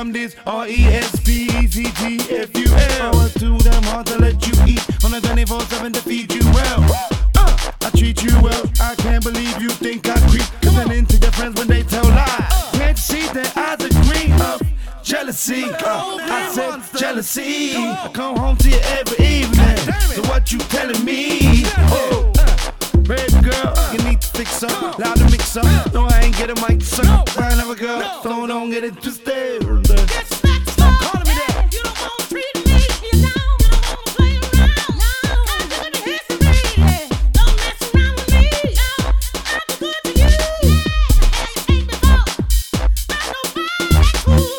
I'm this RESPECTFUL. I work too damn hard to let you eat on a 24/7 to feed you well. I treat you well, I can't believe you think I creep. Coming into your friends when they tell lies. Can't you see that I agree of jealousy? I said jealousy. I come home to you every evening. So what you telling me? Oh, baby girl, you need to fix up, loud to mix up. No, I ain't get a mic, suck. I never girl, so don't get it twisted.